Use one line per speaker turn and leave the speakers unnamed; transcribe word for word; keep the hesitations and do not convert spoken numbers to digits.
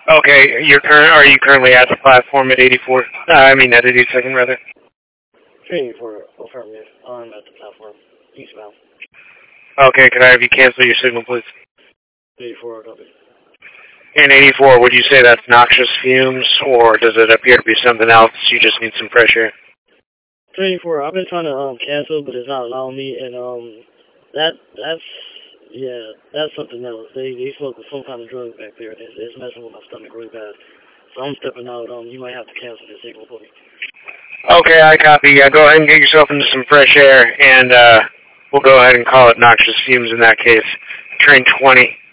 Okay, you're current. Are you currently at the platform at eighty-four? Uh, I mean at eighty-second rather.
eighty-four, affirmative. I'm at the platform, eastbound.
Okay, could I have you cancel your signal, please?
eighty-four, copy.
In eighty-four, would you say that's noxious fumes, or does it appear to be something else? You just need some fresh air.
eighty-four, I've been trying to um cancel, but it's not allowing me, and um that that's yeah, that's something else. They they smoke some kind of drug back there. It's, it's messing with my stomach really bad. So I'm stepping out. Um, you might have to cancel the signal for me.
Okay, I copy. Yeah, go ahead and get yourself into some fresh air, and uh, we'll go ahead and call it noxious fumes in that case. Train twenty.